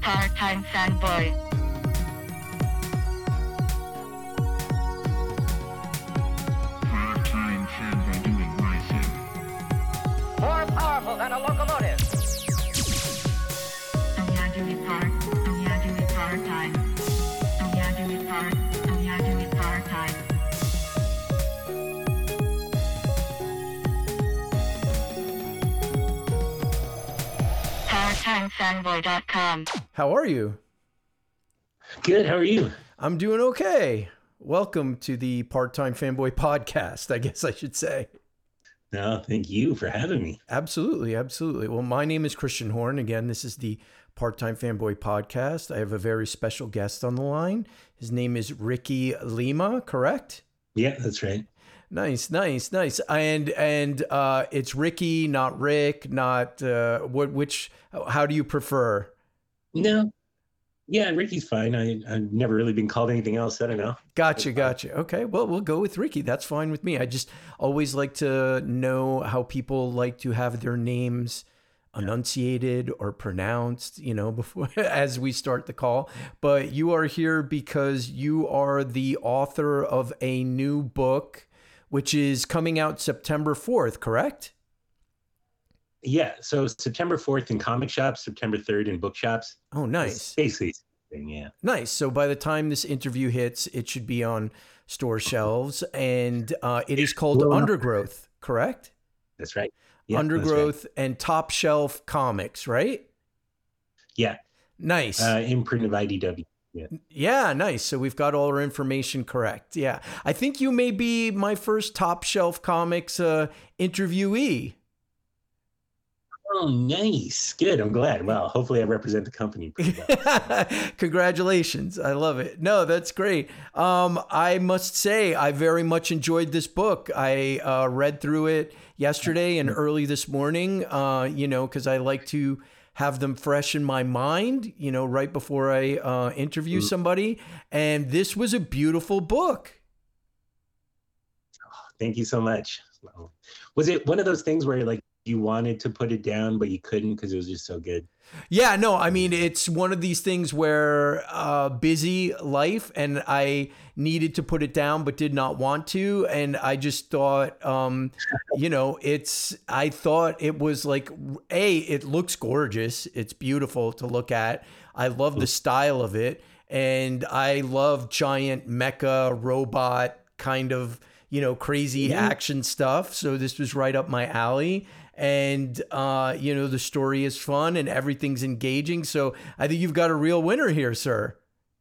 Part-time fanboy. Part-time fanboy doing my thing. More powerful than a locomotive. Oh yeah, do it part. Oh yeah, do it part-time. Oh yeah, do it part. Oh yeah, do it part-time. ParttimeFanboy.com. How are you? Good. How are you? I'm doing okay. Welcome to the Part-Time Fanboy podcast, I guess I should say. No, thank you for having me. Absolutely, absolutely. Well, my name is Christian Horn. Again, this is the Part-Time Fanboy podcast. I have a very special guest on the line. His name is Ricky Lima, correct? Yeah, that's right. Nice. And it's Ricky, not Rick, not how do you prefer? No. Yeah, Ricky's fine. I've never really been called anything else. I don't know. Gotcha. Okay, well, we'll go with Ricky. That's fine with me. I just always like to know how people like to have their names enunciated or pronounced, before as we start the call. But you are here because you are the author of a new book, which is coming out September 4th, correct? Yeah, so September 4th in comic shops, September 3rd in bookshops. Oh, nice. It's basically the same thing, yeah. Nice. So by the time this interview hits, it should be on store shelves, and it is called Undergrowth, correct? That's right. Yeah, Undergrowth that's and Top Shelf Comics, right? Yeah. Nice. Imprint of IDW. Yeah, nice. So we've got all our information correct. Yeah. I think you may be my first Top Shelf Comics interviewee. Oh, nice. Good. I'm glad. Well, hopefully I represent the company pretty well. Congratulations. I love it. No, that's great. I must say, I very much enjoyed this book. I read through it yesterday and early this morning, because I like to have them fresh in my mind, right before I interview somebody. And this was a beautiful book. Oh, thank you so much. Well, was it one of those things where you wanted to put it down, but you couldn't because it was just so good? Yeah, no, I mean, it's one of these things where busy life, and I needed to put it down, but did not want to. And I just thought, I thought it was it looks gorgeous. It's beautiful to look at. I love the style of it. And I love giant mecha robot kind of, crazy action stuff. So this was right up my alley. And, the story is fun and everything's engaging. So I think you've got a real winner here, sir.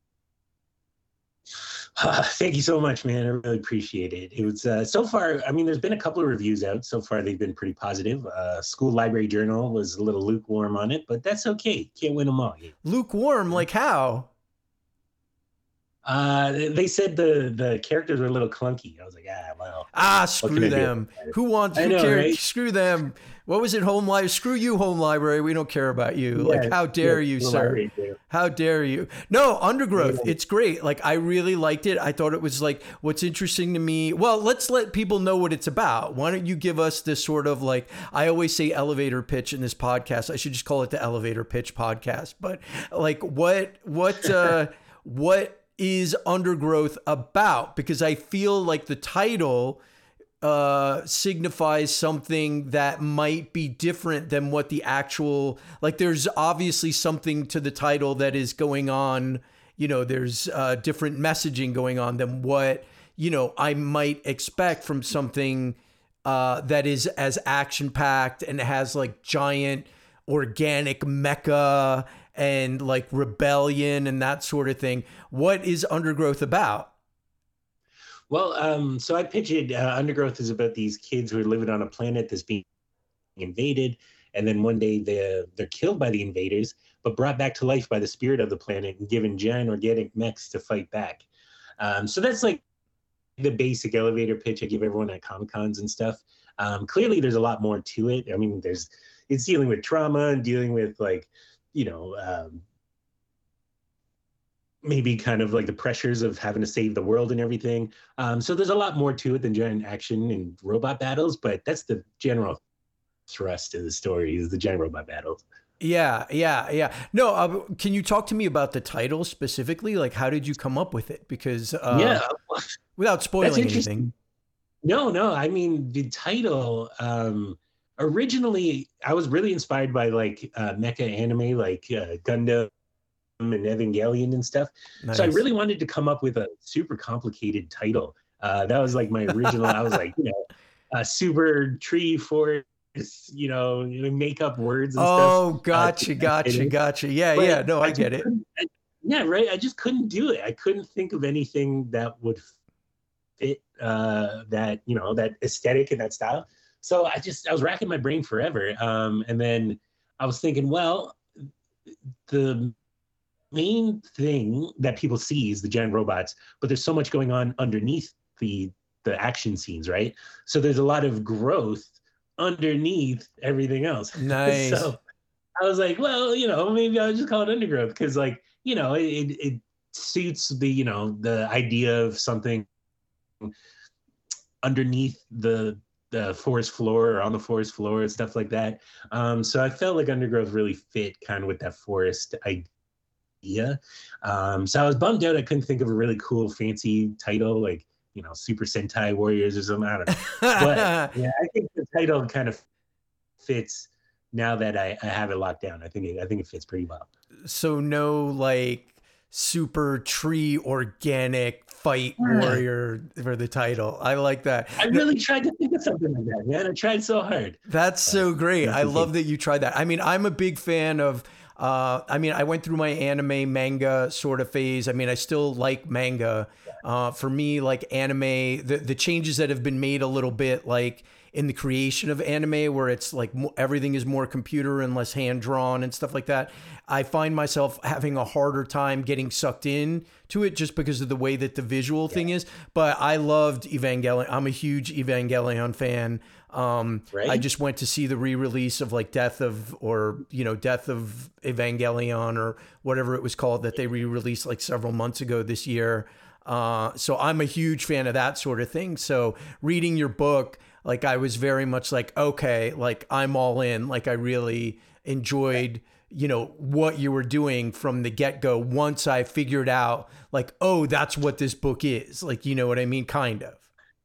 Thank you so much, man. I really appreciate it. It was so far, there's been a couple of reviews out. So far, they've been pretty positive. School Library Journal was a little lukewarm on it, but that's okay. Can't win them all. Lukewarm? Like how? They said the characters were a little clunky. I was like, well. Screw them. Who cares? Right? Screw them. What was it, Home Library? Screw you, Home Library. We don't care about you. Yeah, how dare you, sir? How dare you? No, Undergrowth. Yeah. It's great. I really liked it. I thought it was what's interesting to me. Well, let's let people know what it's about. Why don't you give us this sort of I always say elevator pitch in this podcast. I should just call it the elevator pitch podcast. But what is Undergrowth about? Because I feel like the title signifies something that might be different than what the actual, there's obviously something to the title that is going on, there's different messaging going on than what, I might expect from something that is as action-packed and has giant organic mecha and rebellion and that sort of thing. What is Undergrowth about? Well, so I pitched it. Undergrowth is about these kids who are living on a planet that's being invaded. And then one day they're killed by the invaders, but brought back to life by the spirit of the planet and given giant organic mechs to fight back. So that's the basic elevator pitch I give everyone at Comic-Cons and stuff. Clearly, there's a lot more to it. It's dealing with trauma and dealing with maybe kind of the pressures of having to save the world and everything. So there's a lot more to it than giant action and robot battles, but that's the general thrust of the story is the giant robot battles. Yeah. No, can you talk to me about the title specifically? Like, how did you come up with it? Because Yeah, without that's spoiling interesting. anything. No. I mean, the title, originally, I was really inspired by like mecha anime, like Gundam and Evangelion and stuff. So I Nice. really wanted to come up with a super complicated title. That was like my original. I was like, a super tree forest, make up words and stuff. Oh, To gotcha, that gotcha, title. gotcha. Yeah, But yeah. No, I I just get it. couldn't, yeah, right. I just couldn't do it. I couldn't think of anything that would fit that aesthetic and that style. So I was racking my brain forever. And then I was thinking, well, the main thing that people see is the giant robots, but there's so much going on underneath the action scenes, right? So there's a lot of growth underneath everything else. Nice. So I was like, well, maybe I'll just call it undergrowth because, like, it suits the idea of something underneath the forest floor or on the forest floor and stuff like that. So I felt like undergrowth really fit kind of with that forest idea. So I was bummed out I couldn't think of a really cool, fancy title like Super Sentai Warriors or something. I don't know, but yeah, I think the title kind of fits now that I have it locked down. I think it fits pretty well. So no like super tree organic fight Yeah. warrior for the title. I like that. I really tried to think of something like that, man. I tried so hard. That's But so great. I nothing came. love that you tried that. I mean, I'm a big fan of I went through my anime manga sort of phase. I mean, I still like manga. For me, like anime, the changes that have been made a little bit, like in the creation of anime, where it's like everything is more computer and less hand drawn and stuff like that. I find myself having a harder time getting sucked in to it just because of the way that the visual thing is. But I loved Evangelion. I'm a huge Evangelion fan. I Right? just went to see the re-release of like Death of Evangelion or whatever it was called that they re-released like several months ago this year. So I'm a huge fan of that sort of thing. So reading your book, like I was very much like, okay, like I'm all in. Like I really enjoyed, what you were doing from the get-go once I figured out like, oh, that's what this book is. Like, you know what I mean? Kind of.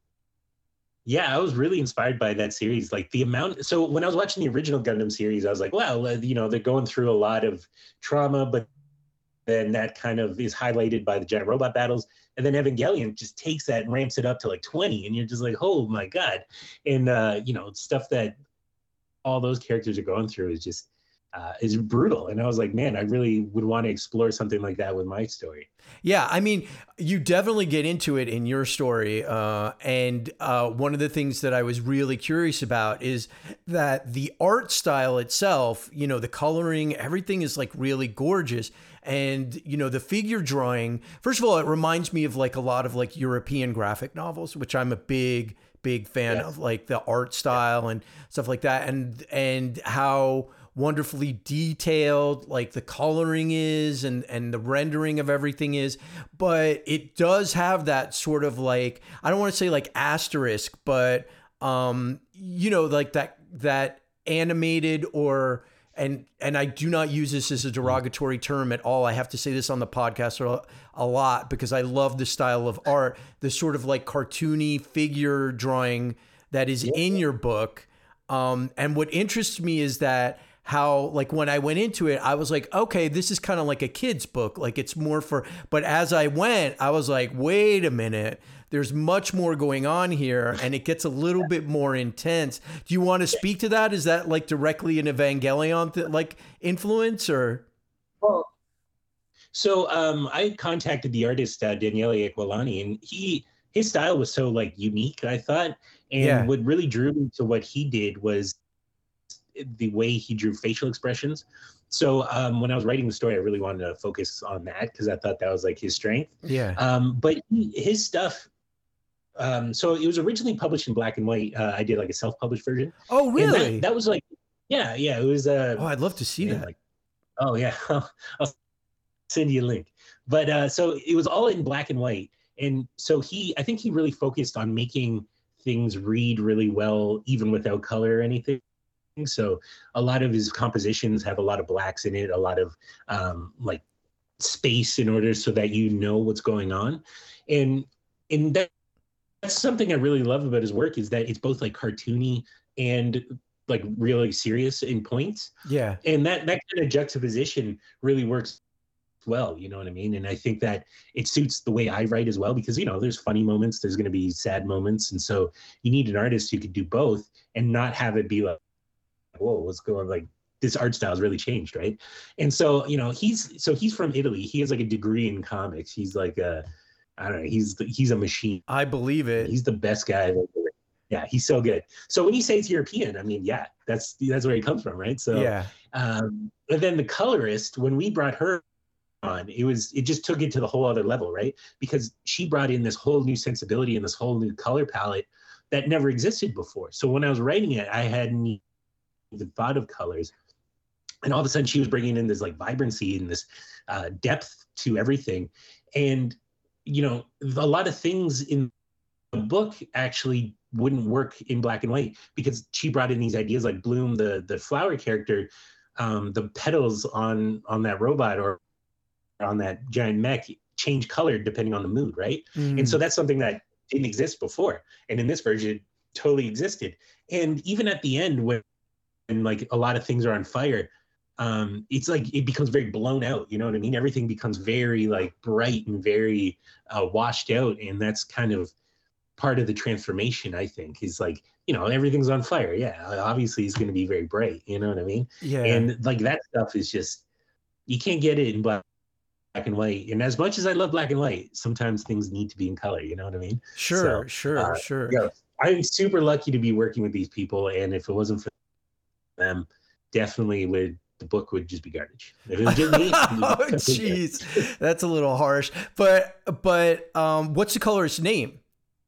Yeah, I was really inspired by that series. Like the amount. So when I was watching the original Gundam series, I was like, wow, they're going through a lot of trauma, but then that kind of is highlighted by the giant robot battles. And then Evangelion just takes that and ramps it up to like 20, and you're just like, oh my god. And stuff that all those characters are going through is brutal. And I was like, man, I really would want to explore something like that with my story. Yeah, I mean, you definitely get into it in your story. And one of the things that I was really curious about is that the art style itself, the coloring, everything is like really gorgeous. And, the figure drawing, first of all, it reminds me of like a lot of like European graphic novels, which I'm a big fan Yes. of, like the art style and stuff like that. And how wonderfully detailed like the coloring is and the rendering of everything is, but it does have that sort of like, I don't want to say like asterisk, but like that animated or and I do not use this as a derogatory term at all. I have to say this on the podcast a lot because I love the style of art, the sort of like cartoony figure drawing that is in your book. And what interests me is that how, like, when I went into it, I was like, okay, this is kind of like a kid's book. Like it's more for, but as I went, I was like, wait a minute, there's much more going on here and it gets a little bit more intense. Do you want to speak to that? Is that like directly an Evangelion like influence or? Well, so I contacted the artist Daniele Aquilani, and his style was so like unique, I thought, and Yeah. what really drew me to what he did was the way he drew facial expressions. So when I was writing the story, I really wanted to focus on that because I thought that was like his strength. Yeah. But his stuff. So it was originally published in black and white. I did like a self-published version. Oh, And really? that was like, yeah. It was. Oh, I'd love to see man, that. like, oh yeah, I'll send you a link. But so it was all in black and white, and so I think he really focused on making things read really well, even without color or anything. So a lot of his compositions have a lot of blacks in it, a lot of like space in order so that you know what's going on. And that's something I really love about his work, is that it's both like cartoony and like really serious in points. Yeah. And that kind of juxtaposition really works well, you know what I mean? And I think that it suits the way I write as well, because, you know, there's funny moments, there's going to be sad moments. And so you need an artist who could do both and not have it be like, whoa, what's going on? Like, this art style has really changed, right? And so, you know, he's from Italy. He has like a degree in comics. He's like I don't know, he's a machine. I believe it. He's the best guy I've ever read. Yeah, he's so good. So when you say it's European, I mean, yeah, that's where he comes from, right? So yeah. But then the colorist, when we brought her on, it just took it to the whole other level, right? Because she brought in this whole new sensibility and this whole new color palette that never existed before. So when I was writing it, I hadn't even thought of colors. And all of a sudden she was bringing in this like vibrancy and this depth to everything. And, you know, a lot of things in the book actually wouldn't work in black and white, because she brought in these ideas like Bloom, the flower character, the petals on that robot or on that giant mech change color depending on the mood, right? And so that's something that didn't exist before. And in this version, it totally existed. And even at the end, when like a lot of things are on fire, it's like it becomes very blown out, you know what I mean? Everything becomes very like bright and very washed out. And that's kind of part of the transformation, I think, is like, you know, everything's on fire. Yeah, obviously it's going to be very bright, you know what I mean? Yeah. And like that stuff is just, you can't get it in black and white. And as much as I love black and white, sometimes things need to be in color, you know what I mean? Sure. Yeah, I'm super lucky to be working with these people. And if it wasn't for them, definitely the book would just be garbage. If it was just me, oh, jeez, that's a little harsh. But what's the colorist's name?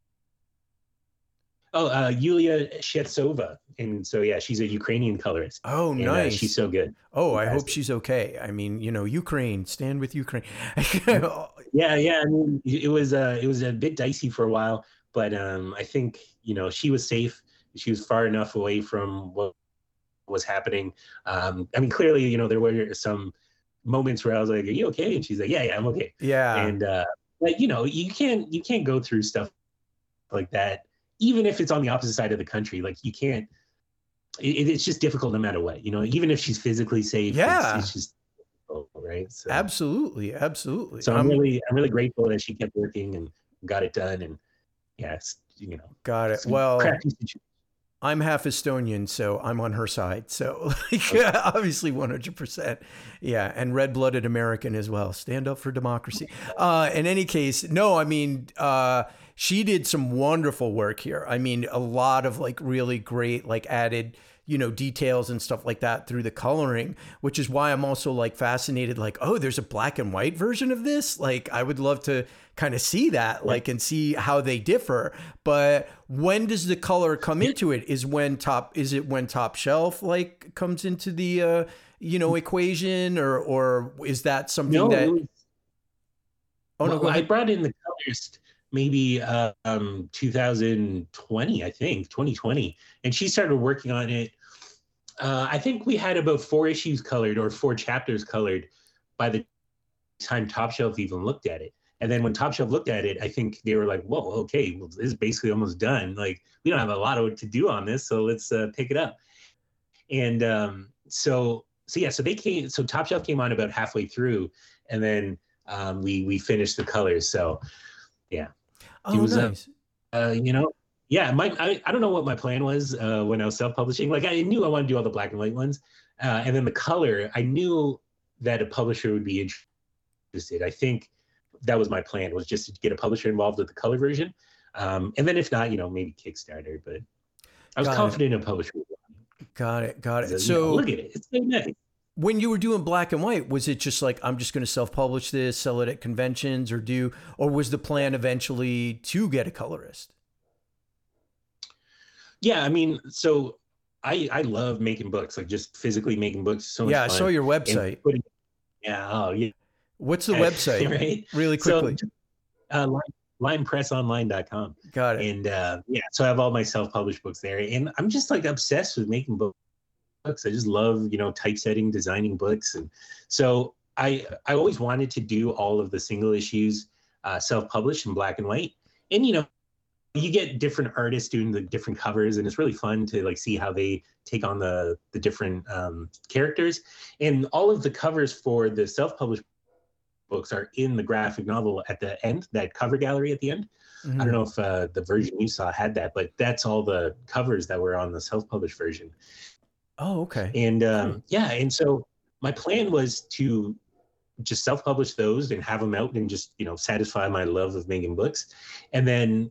Oh, Yulia Shetsova. And so, yeah, she's a Ukrainian colorist. Oh, and, nice. She's so good. Oh, I hope she's okay. I mean, you know, Ukraine, stand with Ukraine. Yeah. I mean, it was a bit dicey for a while, but I think, you know, she was safe. She was far enough away from what was happening. I mean, clearly, you know, there were some moments where I was like, "Are you okay?" And she's like, "Yeah, I'm okay." Yeah. And but you know, you can't go through stuff like that, even if it's on the opposite side of the country. Like you can't. It's just difficult no matter what. You know, even if she's physically safe. Yeah. It's just difficult, right. So, absolutely. So I'm really grateful that she kept working and got it done. And yeah, it's, you know. Got it. Well. Crappy situation. I'm half Estonian, so I'm on her side. So like, obviously 100%. Yeah. And red-blooded American as well. Stand up for democracy. In any case, no, I mean, she did some wonderful work here. I mean, a lot of like really great, like added, you know, details and stuff like that through the coloring, which is why I'm also like fascinated, like, oh, there's a black and white version of this. Like, I would love to kind of see that, like, and see how they differ. But when does the color come into it? Is when Top Shelf like comes into the, you know, equation, or is that something that? I brought in the colorist maybe 2020, I think 2020, and she started working on it. I think we had about 4 issues colored or 4 chapters colored by the time Top Shelf even looked at it. And then when Top Shelf looked at it, I think they were like, whoa, okay, well, this is basically almost done. Like, we don't have a lot to do on this, so let's pick it up. And so Top Shelf came on about halfway through, and then we finished the colors. So yeah. Oh, nice. You know, yeah, I don't know what my plan was when I was self-publishing. Like, I knew I wanted to do all the black and white ones. And then the color, I knew that a publisher would be interested. I think that was my plan, was just to get a publisher involved with the color version. And then if not, you know, maybe Kickstarter. But I was confident in a publisher. Got it. So, you know, look at it. It's so nice. When you were doing black and white, was it just like, I'm just going to self-publish this, sell it at conventions, or was the plan eventually to get a colorist? Yeah, I mean, so I love making books, like just physically making books. So much fun. I saw your website. Yeah. What's the website? Right? Really quickly. So, linepressonline.com. Got it. And so I have all my self-published books there, and I'm just like obsessed with making books. books. I just love, typesetting, designing books. And so I always wanted to do all of the single issues self-published in black and white. And, you get different artists doing the different covers, and it's really fun to like see how they take on the different characters. And all of the covers for the self-published books are in the graphic novel at the end, that cover gallery at the end. Mm-hmm. I don't know if the version you saw had that, but that's all the covers that were on the self-published version. Oh, okay. And and so my plan was to just self-publish those and have them out and just, satisfy my love of making books, and then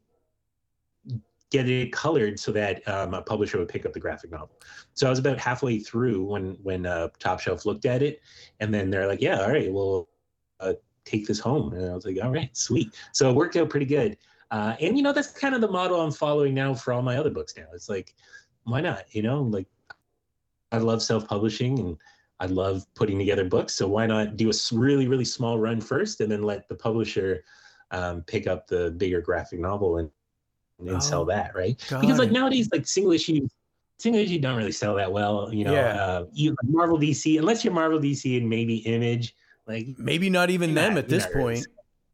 get it colored so that a publisher would pick up the graphic novel. So I was about halfway through when Top Shelf looked at it, and then they're like, yeah, all right, well, take this home. And I was like, all right, sweet. So it worked out pretty good. And, that's kind of the model I'm following now for all my other books now. It's like, why not? Like I love self-publishing and I love putting together books. So why not do a really, really small run first and then let the publisher pick up the bigger graphic novel and sell that, right? Because like nowadays, like single issue don't really sell that well. Marvel DC, unless you're Marvel DC and maybe Image, like maybe not even them at this point,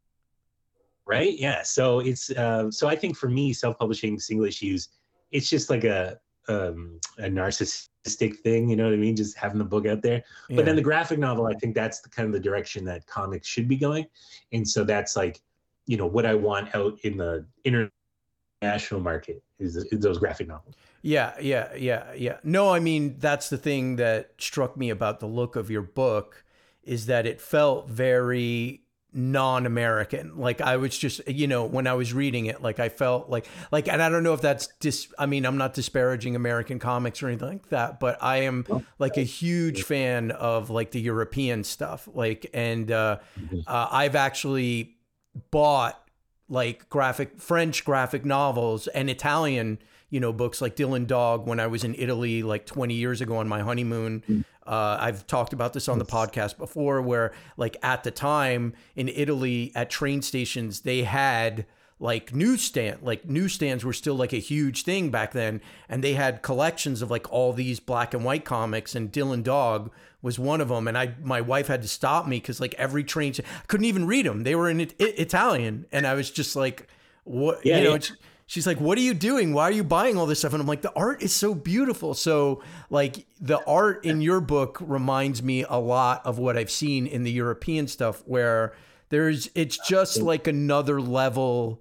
right? Yeah. So it's so I think for me, self-publishing single issues, it's just like a narcissistic thing. You know what I mean? Just having the book out there. Yeah. But then the graphic novel, I think that's the direction that comics should be going, and so that's like what I want out in the international market is those graphic novels. Yeah. No, I mean, that's the thing that struck me about the look of your book, is that it felt very non-American. Like I was just, when I was reading it, like I felt like, and I don't know if that's I'm not disparaging American comics or anything like that, but I am like a huge fan of like the European stuff. Like, and I've actually bought like French graphic novels and Italian, books like Dylan Dog when I was in Italy like 20 years ago on my honeymoon. I've talked about this on the podcast before, where like at the time in Italy at train stations, they had like newsstands were still like a huge thing back then. And they had collections of like all these black and white comics, and Dylan Dog was one of them. And my wife had to stop me because like every train, I couldn't even read them. They were in Italian. And I was just like, what, she's like, what are you doing? Why are you buying all this stuff? And I'm like, the art is so beautiful. So like the art in your book reminds me a lot of what I've seen in the European stuff, where it's just like another level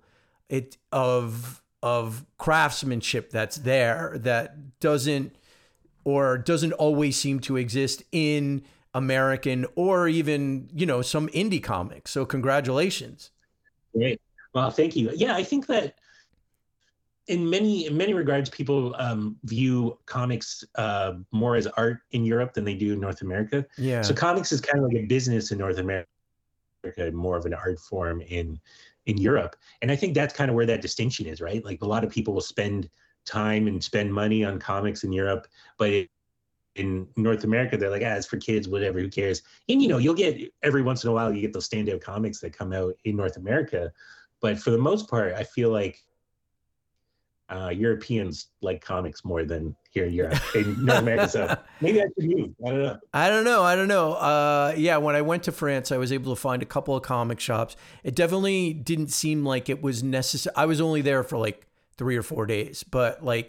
of craftsmanship that's there that doesn't always seem to exist in American or even, some indie comics. So congratulations. Great. Well, thank you. Yeah, I think that in many regards, people view comics more as art in Europe than they do in North America. Yeah. So comics is kind of like a business in North America, more of an art form in Europe. And I think that's kind of where that distinction is, right? Like a lot of people will spend time and spend money on comics in Europe, but in North America, they're like, it's for kids, whatever, who cares? And, you'll get every once in a while, you get those standout comics that come out in North America. But for the most part, I feel like Europeans like comics more than here in Europe, in North America. So maybe I should move. I don't know. Yeah, when I went to France, I was able to find a couple of comic shops. It definitely didn't seem like it was necessary. I was only there for like 3 or 4 days, but like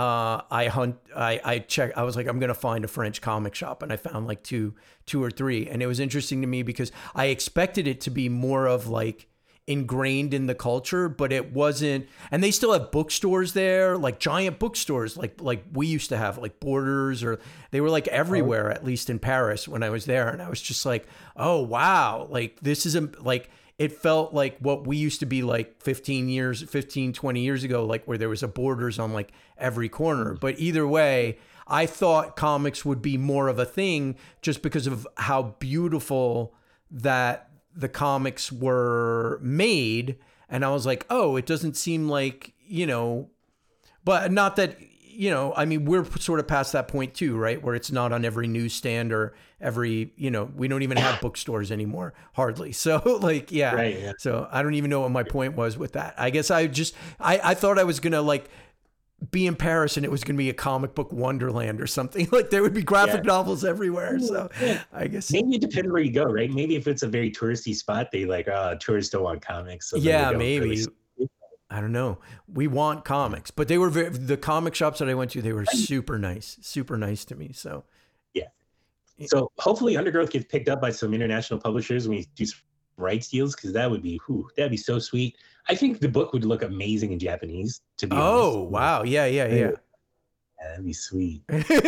I checked. I was like, I'm gonna find a French comic shop, and I found like two or three, and it was interesting to me because I expected it to be more of like ingrained in the culture, but it wasn't. And they still have bookstores there, like giant bookstores, like we used to have, like Borders, or they were like everywhere, at least in Paris when I was there. And I was just like, oh wow, like this is like, it felt like what we used to be like 15, 20 years ago, like where there was a Borders on like every corner. But either way, I thought comics would be more of a thing just because of how beautiful that the comics were made. And I was like, oh, it doesn't seem like, but not that, I mean, we're sort of past that point too, right? Where it's not on every newsstand or every, we don't even have bookstores anymore, hardly. So like, yeah. Right, yeah. So I don't even know what my point was with that. I guess I thought I was going to like be in Paris and it was going to be a comic book wonderland or something. Like there would be graphic novels everywhere. So I guess maybe it depends where you go, right? Maybe if it's a very touristy spot, they like, tourists don't want comics. So yeah, maybe. I don't know. We want comics, but they were the comic shops that I went to, they were super nice to me. So yeah. So hopefully Undergrowth gets picked up by some international publishers when we do some rights deals, because that'd be so sweet. I think the book would look amazing in Japanese, to be honest. Oh, wow. Yeah. Yeah, that'd be sweet.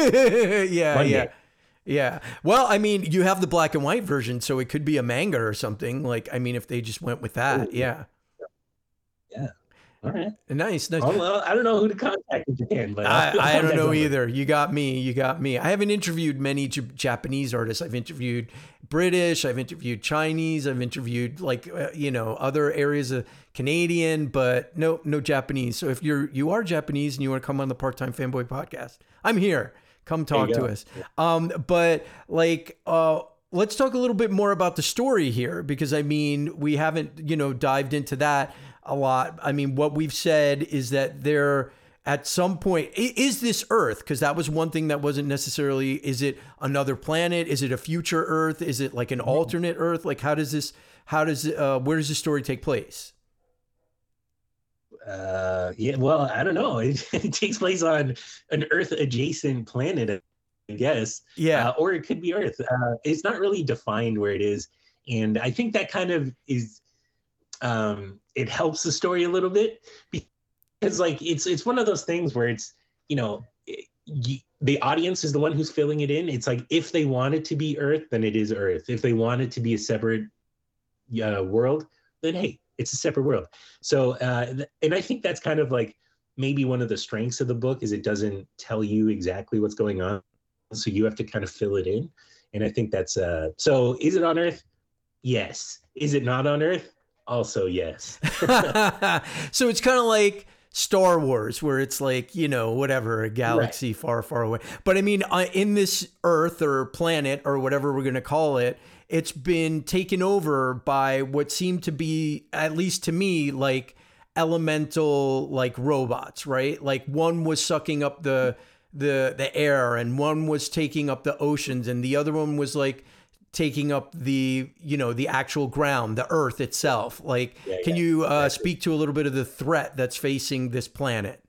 Yeah. Well, I mean, you have the black and white version, so it could be a manga or something. Like, I mean, if they just went with that. Ooh. Yeah. All right. Nice. Oh, well, I don't know who to contact in Japan, but I don't know either. You got me. I haven't interviewed many Japanese artists. I've interviewed British. I've interviewed Chinese. I've interviewed other areas of Canadian, but no Japanese. So if you are Japanese and you want to come on the Part-Time Fanboy podcast, I'm here. Come talk to us. But let's talk a little bit more about the story here, because I mean, we haven't, dived into that a lot. I mean, what we've said is that there at some point, is this Earth? Because that was one thing that wasn't necessarily, is it another planet? Is it a future Earth? Is it like an alternate Earth? Like, where does the story take place? Well, I don't know. It takes place on an Earth adjacent planet, I guess. Yeah. Or it could be Earth. It's not really defined where it is. And I think that kind of is, it helps the story a little bit, because like, it's one of those things where it's, the audience is the one who's filling it in. It's like, if they want it to be Earth, then it is Earth. If they want it to be a separate world, then hey, it's a separate world. So, and I think that's kind of like maybe one of the strengths of the book, is it doesn't tell you exactly what's going on. So you have to kind of fill it in. And I think that's, so is it on Earth? Yes. Is it not on Earth? Also, yes. So it's kind of like Star Wars, where it's like, whatever, a galaxy far, far away. But I mean, in this Earth or planet or whatever we're going to call it, it's been taken over by what seemed to be, at least to me, like elemental, like robots, right? Like one was sucking up the air, and one was taking up the oceans, and the other one was like taking up the actual ground, the Earth itself. Like, can you speak to a little bit of the threat that's facing this planet?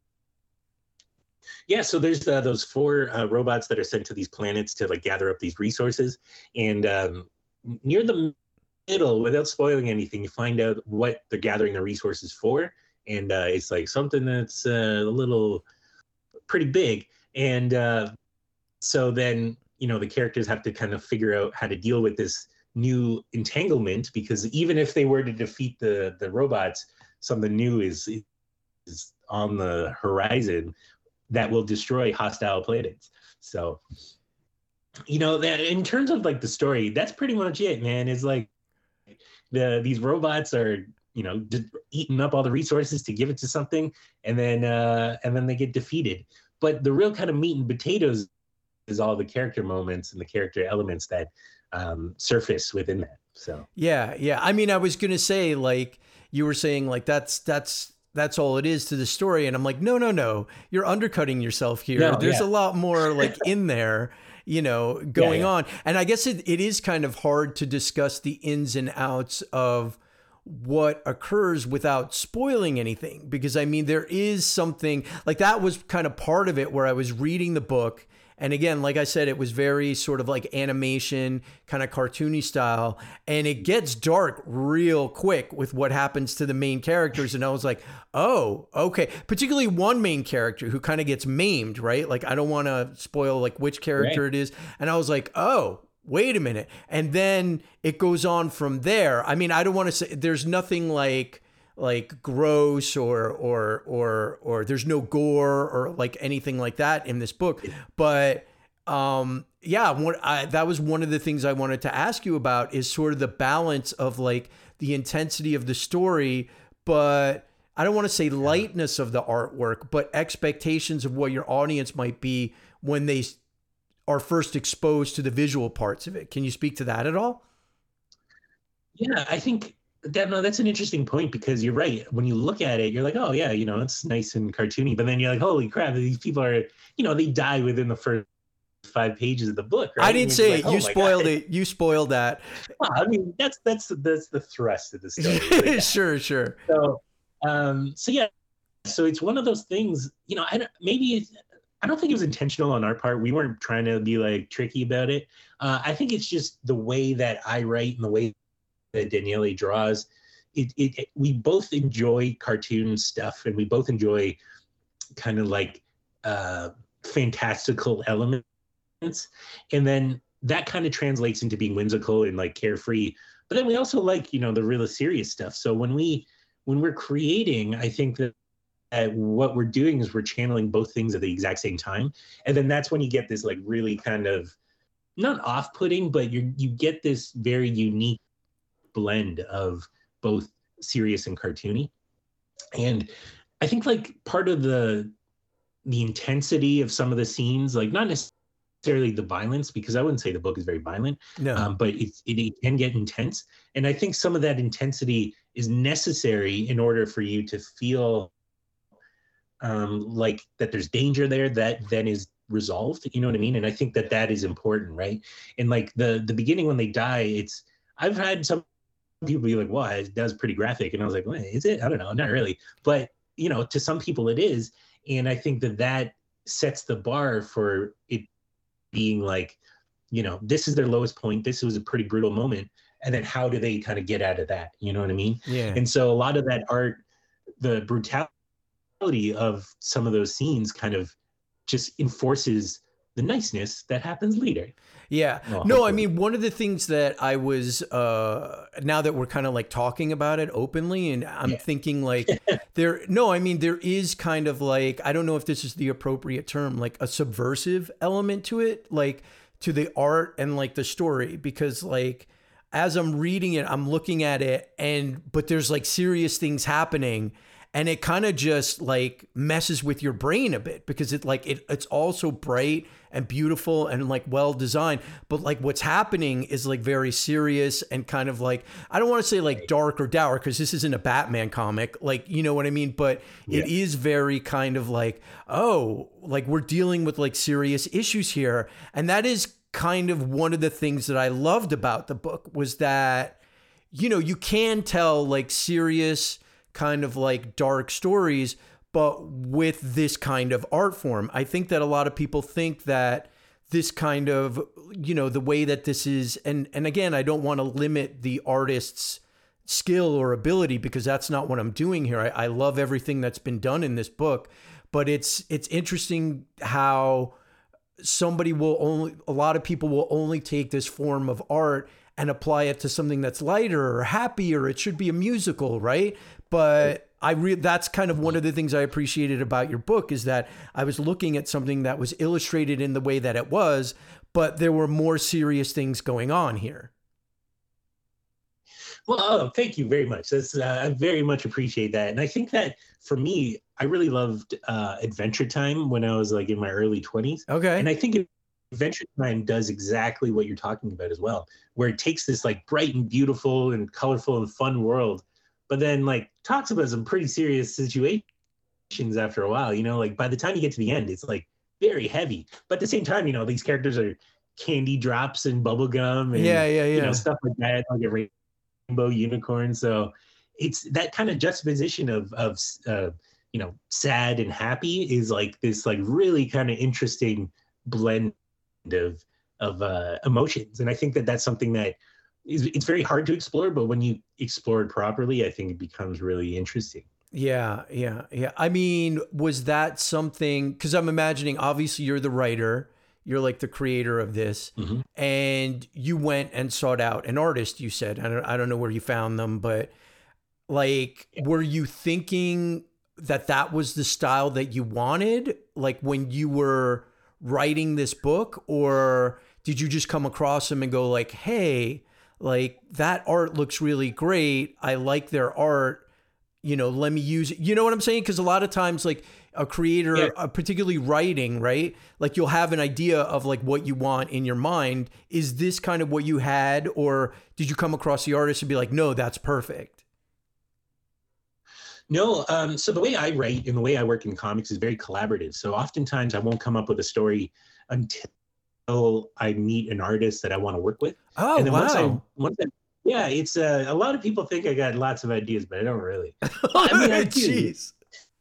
Yeah, so there's those 4 robots that are sent to these planets to like gather up these resources. And near the middle, without spoiling anything, you find out what they're gathering the resources for. And it's like something that's a little pretty big. And so then, the characters have to kind of figure out how to deal with this new entanglement, because even if they were to defeat the robots, something new is on the horizon that will destroy hostile planets. So, that in terms of like the story, that's pretty much it, man. It's like these robots are, just eating up all the resources to give it to something, and then they get defeated. But the real kind of meat and potatoes is all the character moments and the character elements that surface within that. So yeah. I mean, I was gonna say, like you were saying, like that's all it is to the story, and I'm like, no, you're undercutting yourself here. There's a lot more like in there, going on. And I guess it is kind of hard to discuss the ins and outs of what occurs without spoiling anything, because I mean, there is something like that was kind of part of it where I was reading the book. And again, like I said, it was very sort of like animation, kind of cartoony style. And it gets dark real quick with what happens to the main characters. And I was like, oh, okay. Particularly one main character who kind of gets maimed, right? Like, I don't want to spoil like which character it is. And I was like, oh, wait a minute. And then it goes on from there. I mean, I don't want to say there's nothing like gross or there's no gore or like anything like that in this book. But that was one of the things I wanted to ask you about, is sort of the balance of like the intensity of the story, but I don't want to say lightness of the artwork, but expectations of what your audience might be when they are first exposed to the visual parts of it. Can you speak to that at all? Yeah, I think That's an interesting point because you're right. When you look at it, you're like, oh yeah, it's nice and cartoony. But then you're like, holy crap, these people are, they die within the first 5 pages of the book, right? I didn't say like, it. You spoiled it. You spoiled that. Well, I mean, that's the thrust of the story. Like Sure. So yeah, so it's one of those things. I don't think it was intentional on our part. We weren't trying to be like tricky about it. I think it's just the way that I write and the way that Daniele draws. We both enjoy cartoon stuff, and we both enjoy kind of like fantastical elements, and then that kind of translates into being whimsical and like carefree. But then we also like the real serious stuff. So when we're creating, I think that what we're doing is we're channeling both things at the exact same time, and then that's when you get this like really kind of not off-putting, but you get this very unique blend of both serious and cartoony. And I think like part of the intensity of some of the scenes, like not necessarily the violence, because I wouldn't say the book is very violent, but it can get intense. And I think some of that intensity is necessary in order for you to feel like that there's danger there that then is resolved, you know what I mean? And I think that is important, right? And like the beginning when they die, I've had some people be like, "Wow, that's pretty graphic," and I was like, well, "Is it? I don't know, not really." But to some people it is, and I think that sets the bar for it being like, this is their lowest point. This was a pretty brutal moment, and then how do they kind of get out of that? You know what I mean? Yeah. And so a lot of that art, the brutality of some of those scenes kind of just enforces the niceness that happens later. Yeah. Well, no, hopefully. I mean, one of the things that I was, now that we're kind of like talking about it openly, and I'm thinking like there is kind of like, I don't know if this is the appropriate term, like a subversive element to it, like to the art and like the story, because like, as I'm reading it, I'm looking at it but there's like serious things happening. And it kind of just like messes with your brain a bit because it's also bright and beautiful and like well designed. But like what's happening is like very serious and kind of like, I don't want to say like dark or dour because this isn't a Batman comic, like, you know what I mean? But it is very kind of like, oh, like we're dealing with like serious issues here. And that is kind of one of the things that I loved about the book was that, you can tell like serious kind of like dark stories, but with this kind of art form. I think that a lot of people think that this kind of, the way that this is, and again, I don't want to limit the artist's skill or ability because that's not what I'm doing here. I love everything that's been done in this book, but it's interesting how a lot of people will only take this form of art and apply it to something that's lighter or happier. It should be a musical, right? But that's kind of one of the things I appreciated about your book is that I was looking at something that was illustrated in the way that it was, but there were more serious things going on here. Well, thank you very much. I very much appreciate that. And I think that for me, I really loved Adventure Time when I was like in my early 20s. Okay. And I think Adventure Time does exactly what you're talking about as well, where it takes this like bright and beautiful and colorful and fun world, but then like talks about some pretty serious situations after a while, like by the time you get to the end, it's like very heavy. But at the same time, these characters are candy drops and bubble gum and stuff like that, like a rainbow unicorn. So it's that kind of juxtaposition of sad and happy is like this like really kind of interesting blend of emotions. And I think that that's something that it's very hard to explore, but when you explore it properly, I think it becomes really interesting. Yeah. I mean, was that something, because I'm imagining, obviously you're the writer, you're like the creator of this, and you went and sought out an artist, you said. I don't know where you found them, but like, were you thinking that was the style that you wanted, like when you were writing this book, or did you just come across them and go like, hey, like that art looks really great, I like their art, let me use it. You know what I'm saying? Because a lot of times, like a creator, Yeah. particularly writing, right? Like you'll have an idea of like what you want in your mind. Is this kind of what you had, or did you come across the artist and be like, no, that's perfect? No, so the way I write and the way I work in comics is very collaborative. So oftentimes I won't come up with a story until I meet an artist that I want to work with. Oh, And then wow. yeah, it's a lot of people think I got lots of ideas, but I don't really. I mean, I do. Jeez.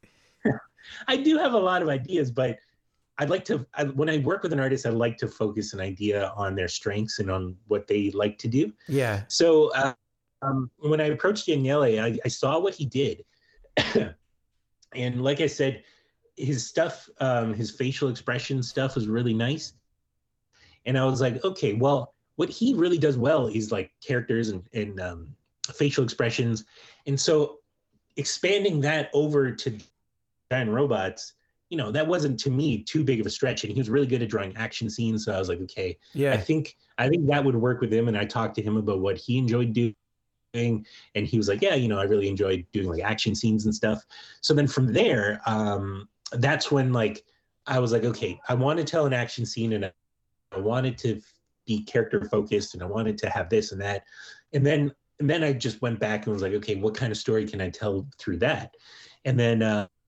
I do have a lot of ideas, but I'd like to, when I work with an artist, I like to focus an idea on their strengths and on what they like to do. Yeah. So when I approached Daniele, I saw what he did. And like I said, his stuff, his facial expression stuff was really nice. And I was like, okay, well, what he really does well is like characters and facial expressions. And so expanding that over to giant robots, that wasn't to me too big of a stretch. And he was really good at drawing action scenes. So I was like, okay, Yeah. I think that would work with him. And I talked to him about what he enjoyed doing. And he was like, yeah, I really enjoyed doing like action scenes and stuff. So then from there, that's when like, I was like, okay, I want to tell an action scene and I wanted to be character focused and I wanted to have this and that. And then I just went back and was like, okay, what kind of story can I tell through that? And then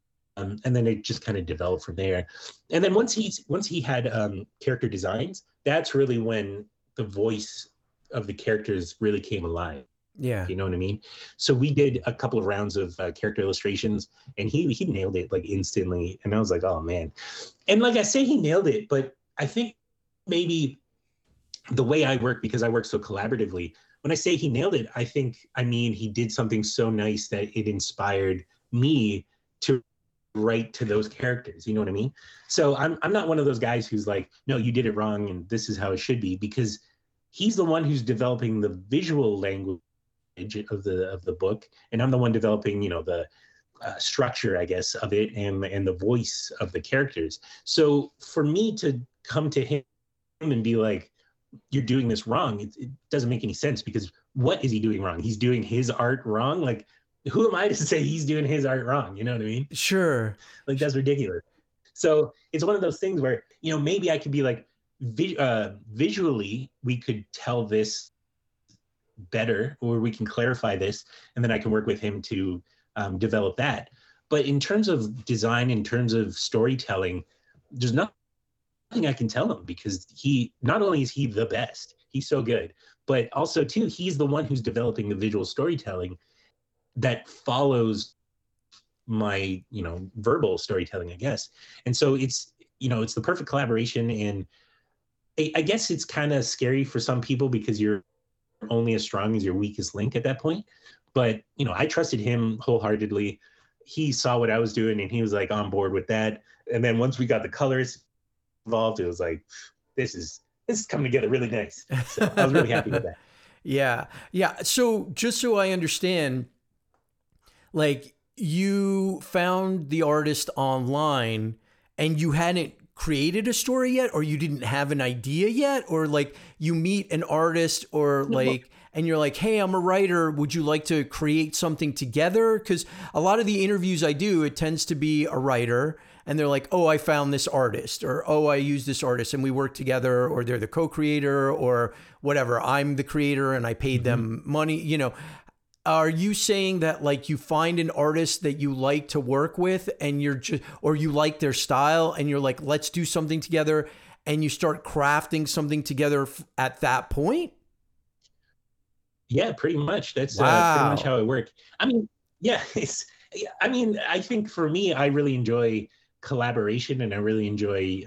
it just kind of developed from there. And then once he had character designs, that's really when the voice of the characters really came alive. Yeah. You know what I mean? So we did a couple of rounds of character illustrations, and he nailed it like instantly. And I was like, oh man. And like I say, he nailed it, but I think maybe the way I work, because I work so collaboratively, when I say he nailed it, I mean he did something so nice that it inspired me to write to those characters. You know what I mean? So I'm not one of those guys who's like, no, you did it wrong and this is how it should be, because he's the one who's developing the visual language of the book, and I'm the one developing the structure, I guess, of it and the voice of the characters. So for me to come to him and be like, you're doing this wrong, it doesn't make any sense, because what is he doing wrong? He's doing his art wrong. Like, who am I to say he's doing his art wrong? You know what I mean? Sure. Like, that's ridiculous. So it's one of those things where maybe I could be like, visually we could tell this better, or we can clarify this, and then I can work with him to develop that. But in terms of design, in terms of storytelling, there's nothing I can tell him, because he not only is he the best, he's so good, but also too, he's the one who's developing the visual storytelling that follows my verbal storytelling, I guess. And so it's it's the perfect collaboration. And I guess it's kind of scary for some people, because you're only as strong as your weakest link at that point. But I trusted him wholeheartedly. He saw what I was doing and he was like on board with that. And then once we got the colors involved, it was like, this is coming together really nice. So I was really happy with that. Yeah. So just so I understand, like, you found the artist online and you hadn't created a story yet, or you didn't have an idea yet, or like you meet an artist, or like, and you're like, hey, I'm a writer, would you like to create something together? Because a lot of the interviews I do, it tends to be a writer and they're like, oh, I found this artist, or oh, I use this artist and we work together, or they're the co-creator, or whatever, I'm the creator and I paid them money. Are you saying that like you find an artist that you like to work with and you're just, or you like their style and you're like, let's do something together, and you start crafting something together at that point? Yeah, pretty much. That's Wow. pretty much how it worked. I mean, yeah, I think for me, I really enjoy collaboration, and I really enjoy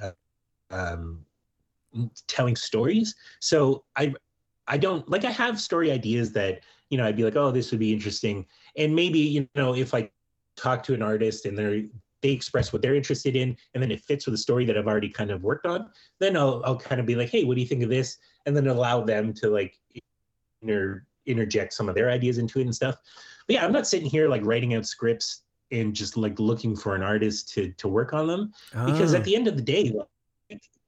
telling stories. So I don't like, I have story ideas that, I'd be like, oh, this would be interesting. And maybe, if I talk to an artist and they express what they're interested in, and then it fits with a story that I've already kind of worked on, then I'll kind of be like, hey, what do you think of this? And then allow them to like interject some of their ideas into it and stuff. But yeah, I'm not sitting here like writing out scripts and just like looking for an artist to work on them, because at the end of the day,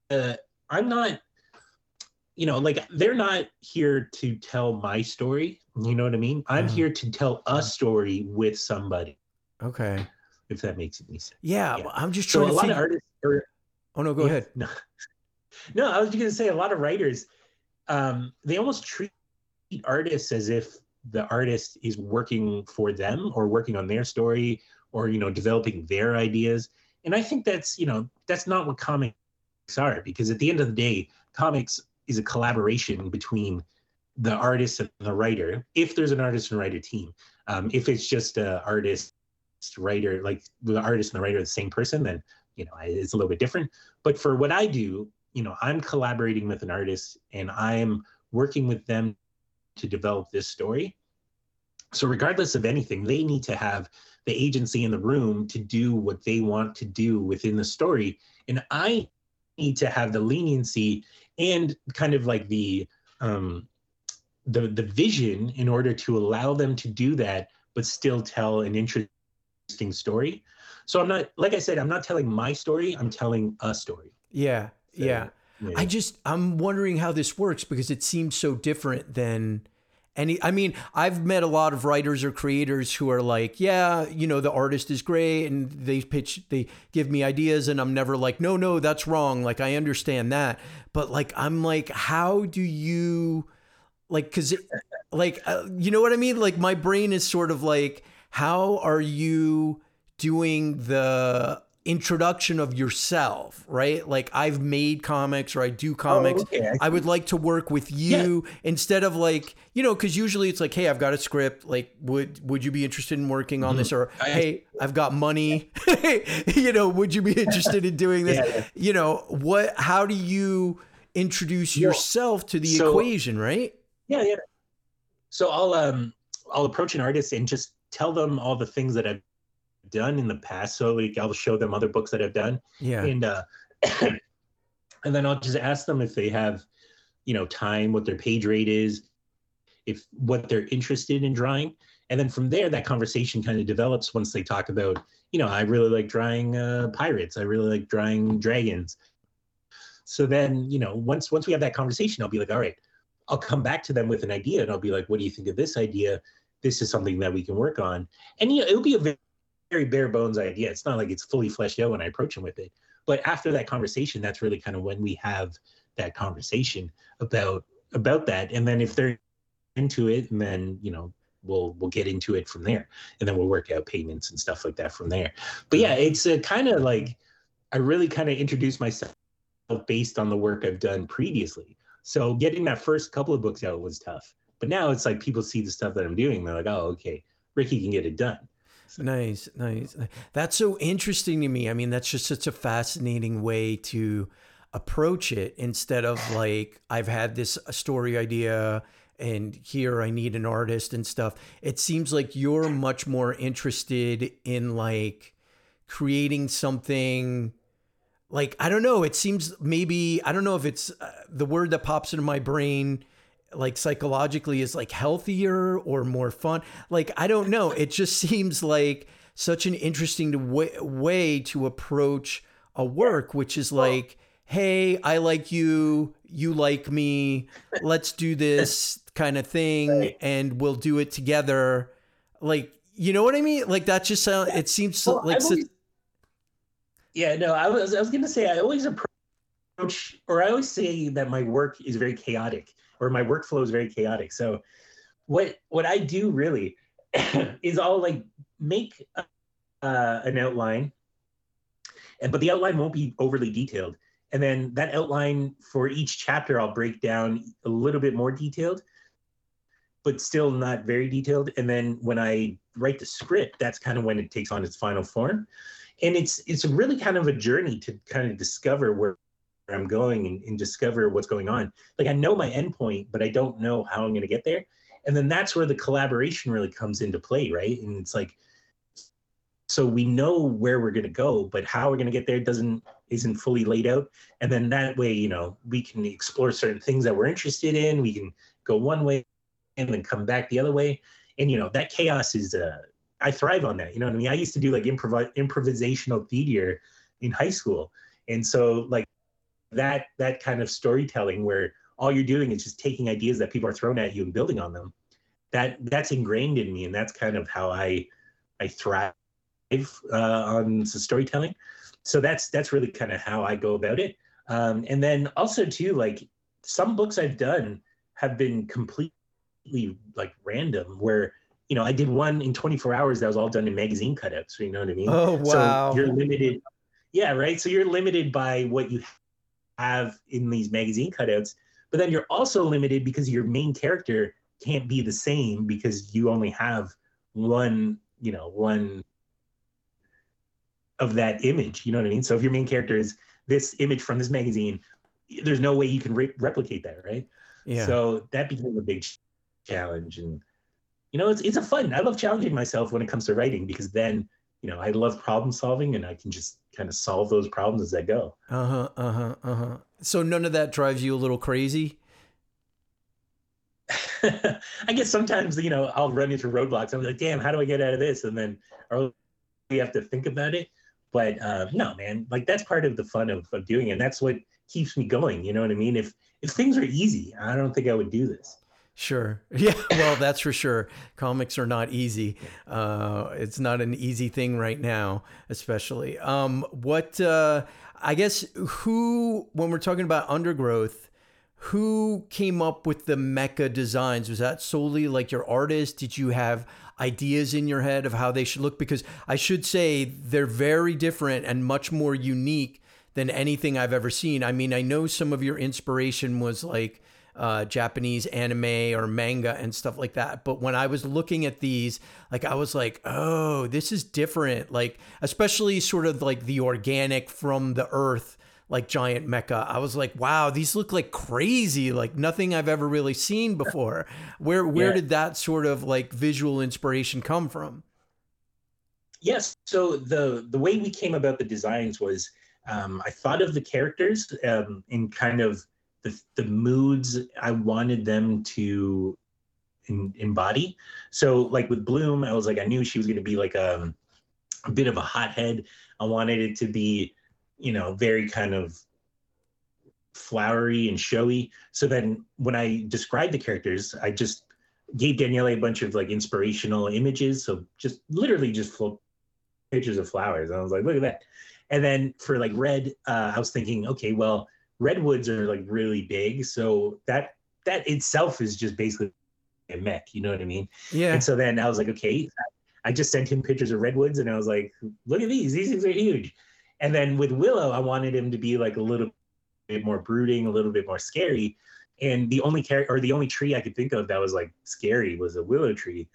I'm not, like, they're not here to tell my story. You know what I mean? I'm here to tell a story with somebody, Okay. if that makes any sense. Yeah, Yeah. I'm just So trying a to lot think. of artists are, Oh no, go yeah, ahead. no, I was just gonna say a lot of writers, they almost treat artists as if the artist is working for them or working on their story or, you know, developing their ideas. And I think that's, you know, that's not what comics are, because at the end of the day, comics is a collaboration between the artist and the writer, if there's an artist and writer team. If it's just a artist writer, like the artist and the writer are the same person, then, you know, it's a little bit different. But for what I do, you know, I'm collaborating with an artist and I'm working with them to develop this story. So regardless of anything, they need to have the agency in the room to do what they want to do within the story. And I need to have the leniency and kind of like the vision in order to allow them to do that, but still tell an interesting story. So I'm not, like I said, I'm not telling my story, I'm telling a story. Yeah, So, yeah. yeah. I'm wondering how this works because it seems so different than any. I mean, I've met a lot of writers or creators who are like, yeah, you know, the artist is great and they give me ideas and I'm never like, no, that's wrong. Like, I understand that. But like, I'm like, how do you, like, cause you know what I mean? Like my brain is sort of like, how are you doing the introduction of yourself, right? Like I've made comics or I do comics. Oh, okay. I would like to work with you instead of like, you know, cause usually it's like, hey, I've got a script. Like, would you be interested in working on this? Or, hey, I've got money, you know, would you be interested in doing this? Yeah. You know, how do you introduce yourself to the equation, right? Yeah. So I'll approach an artist and just tell them all the things that I've done in the past. So like I'll show them other books that I've done. Yeah. And and then I'll just ask them if they have, you know, time, what their page rate is, if what they're interested in drawing. And then from there, that conversation kind of develops once they talk about, you know, I really like drawing pirates. I really like drawing dragons. So then, you know, once we have that conversation, I'll be like, all right, I'll come back to them with an idea and I'll be like, what do you think of this idea? This is something that we can work on. And, you know, it'll be a very bare bones idea. It's not like it's fully fleshed out when I approach them with it. But after that conversation, that's really kind of when we have that conversation about that. And then if they're into it, and then, you know, we'll get into it from there. And then we'll work out payments and stuff like that from there. But yeah, it's a kind of like, I really kind of introduce myself based on the work I've done previously. So getting that first couple of books out was tough. But now it's like people see the stuff that I'm doing. They're like, oh, okay, Ricky can get it done. So. Nice. That's so interesting to me. I mean, that's just such a fascinating way to approach it instead of like, I've had this story idea and here I need an artist and stuff. It seems like you're much more interested in like creating something like, I don't know, it seems maybe, I don't know if it's the word that pops into my brain like psychologically is like healthier or more fun. Like, I don't know. It just seems like such an interesting way to approach a work, which is like, hey, I like you, you like me, let's do this kind of thing and we'll do it together. Like, you know what I mean? Like that just sounds, it seems like... Yeah, no, I was going to say, I always approach, or I always say that my work is very chaotic, or my workflow is very chaotic. So what I do really is I'll like make an outline, but the outline won't be overly detailed. And then that outline for each chapter, I'll break down a little bit more detailed, but still not very detailed. And then when I write the script, that's kind of when it takes on its final form. And it's really kind of a journey to kind of discover where I'm going and discover what's going on. Like I know my endpoint, but I don't know how I'm going to get there. And then that's where the collaboration really comes into play, right? And it's like, so we know where we're going to go, but how we're going to get there isn't fully laid out. And then that way, you know, we can explore certain things that we're interested in. We can go one way and then come back the other way. And, you know, that chaos is, I thrive on that. You know what I mean? I used to do like improvisational theater in high school. And so like that kind of storytelling where all you're doing is just taking ideas that people are throwing at you and building on them. that's ingrained in me, and that's kind of how I thrive on storytelling. So that's really kind of how I go about it. And then also too, like some books I've done have been completely like random, where I did one in 24 hours that was all done in magazine cutouts. You know what I mean? Oh, wow. So you're limited. Yeah, right. So you're limited by what you have in these magazine cutouts, but then you're also limited because your main character can't be the same because you only have one of that image. You know what I mean? So if your main character is this image from this magazine, there's no way you can replicate that, right? Yeah. So that became a big challenge, and it's a fun. I love challenging myself when it comes to writing, because then I love problem solving, and I can just kind of solve those problems as I go. So none of that drives you a little crazy? I guess sometimes I'll run into roadblocks. I'm like, damn, how do I get out of this? And then you have to think about it. But no, man, like that's part of the fun of doing it. And that's what keeps me going. You know what I mean? If things are easy, I don't think I would do this. Sure. Yeah. Well, that's for sure. Comics are not easy. It's not an easy thing right now, especially. I guess when we're talking about Undergrowth, who came up with the mecha designs? Was that solely like your artist? Did you have ideas in your head of how they should look? Because I should say they're very different and much more unique than anything I've ever seen. I mean, I know some of your inspiration was like Japanese anime or manga and stuff like that. But when I was looking at these, like, I was like, oh, this is different. Like, especially sort of like the organic from the earth, like giant mecha. I was like, wow, these look like crazy, like nothing I've ever really seen before. Where did that sort of like visual inspiration come from? Yes. So the way we came about the designs was I thought of the characters in kind of the moods I wanted them to embody. So like with Bloom, I was like, I knew she was going to be like a bit of a hothead. I wanted it to be, very kind of flowery and showy. So then when I described the characters, I just gave Daniele a bunch of like inspirational images. So just literally just pictures of flowers. And I was like, look at that. And then for like Red, I was thinking, okay, well, redwoods are like really big. So that itself is just basically a mech, you know what I mean? Yeah. And so then I was like, okay, I just sent him pictures of redwoods, and I was like, look at these things are huge. And then with Willow, I wanted him to be like a little bit more brooding, a little bit more scary. And the only tree I could think of that was like scary was a willow tree.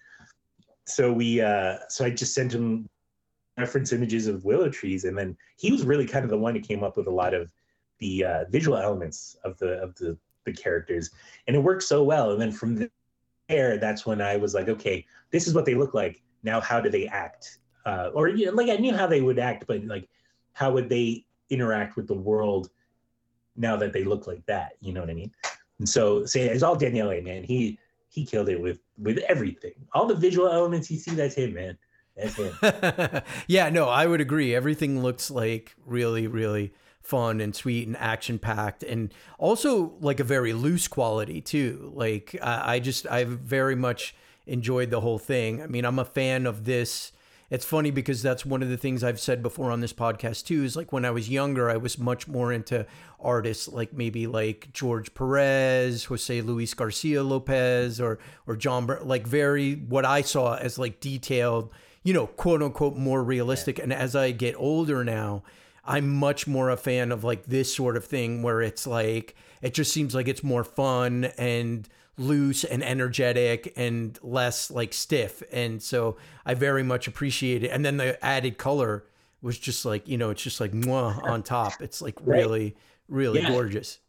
So so I just sent him reference images of willow trees, and then he was really kind of the one who came up with a lot of the visual elements of the characters, and it worked so well. And then from there, that's when I was like, okay, this is what they look like. Now, how do they act? Like I knew how they would act, but like, how would they interact with the world now that they look like that? You know what I mean? And so it's all Daniele, man. He killed it with everything. All the visual elements you see, that's him, man. That's him. Yeah, no, I would agree. Everything looks like really, really fun and sweet and action packed, and also like a very loose quality too. Like I very much enjoyed the whole thing. I mean, I'm a fan of this. It's funny because that's one of the things I've said before on this podcast too, is like when I was younger, I was much more into artists like maybe like George Perez, Jose Luis Garcia Lopez, or John, like very, what I saw as like detailed, quote unquote, more realistic. Yeah. And as I get older now, I'm much more a fan of like this sort of thing where it's like, it just seems like it's more fun and loose and energetic and less like stiff. And so I very much appreciate it. And then the added color was just like, it's just like mwah on top. It's like really, really gorgeous.